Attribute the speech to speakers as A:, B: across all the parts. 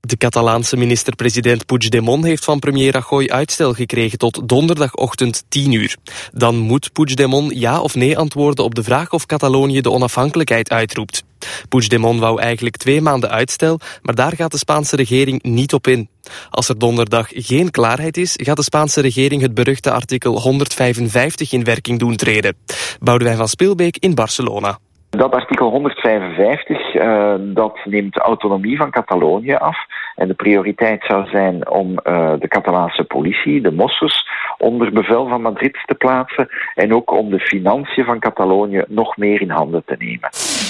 A: De Catalaanse minister-president Puigdemont heeft van premier Rajoy uitstel gekregen tot donderdagochtend 10 uur. Dan moet Puigdemont ja of nee antwoorden op de vraag of Catalonië de onafhankelijkheid uitroept. Puigdemont wou eigenlijk 2 maanden uitstel, maar daar gaat de Spaanse regering niet op in. Als er donderdag geen klaarheid is, gaat de Spaanse regering het beruchte artikel 155 in werking doen treden. Boudewijn van Spilbeek in Barcelona.
B: Dat artikel 155 dat neemt de autonomie van Catalonië af. En de prioriteit zou zijn om de Catalaanse politie, de Mossos, onder bevel van Madrid te plaatsen. En ook om de financiën van Catalonië nog meer in handen te nemen.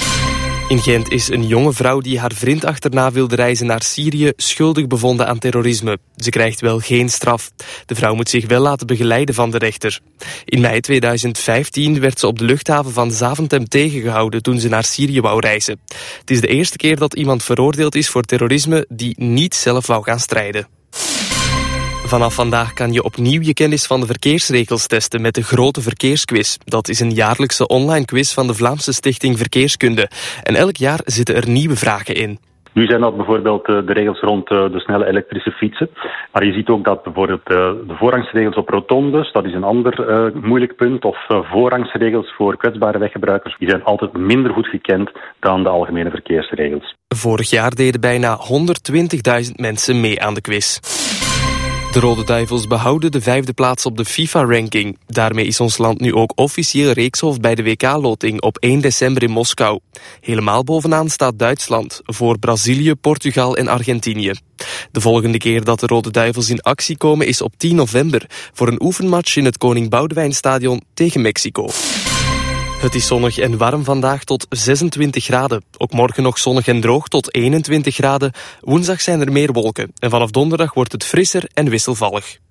A: In Gent is een jonge vrouw die haar vriend achterna wilde reizen naar Syrië schuldig bevonden aan terrorisme. Ze krijgt wel geen straf. De vrouw moet zich wel laten begeleiden van de rechter. In mei 2015 werd ze op de luchthaven van Zaventem tegengehouden toen ze naar Syrië wou reizen. Het is de eerste keer dat iemand veroordeeld is voor terrorisme die niet zelf wou gaan strijden. Vanaf vandaag kan je opnieuw je kennis van de verkeersregels testen met de Grote Verkeersquiz. Dat is een jaarlijkse online quiz van de Vlaamse Stichting Verkeerskunde. En elk jaar zitten er nieuwe vragen in.
C: Nu zijn dat bijvoorbeeld de regels rond de snelle elektrische fietsen. Maar je ziet ook dat bijvoorbeeld de voorrangsregels op rotondes, dat is een ander moeilijk punt. Of voorrangsregels voor kwetsbare weggebruikers, die zijn altijd minder goed gekend dan de algemene verkeersregels.
A: Vorig jaar deden bijna 120.000 mensen mee aan de quiz. De Rode Duivels behouden de 5e plaats op de FIFA-ranking. Daarmee is ons land nu ook officieel reekshoofd bij de WK-loting op 1 december in Moskou. Helemaal bovenaan staat Duitsland, voor Brazilië, Portugal en Argentinië. De volgende keer dat de Rode Duivels in actie komen is op 10 november... voor een oefenmatch in het Koning Boudewijnstadion tegen Mexico. Het is zonnig en warm vandaag tot 26 graden. Ook morgen nog zonnig en droog tot 21 graden. Woensdag zijn er meer wolken. En vanaf donderdag wordt het frisser en wisselvallig.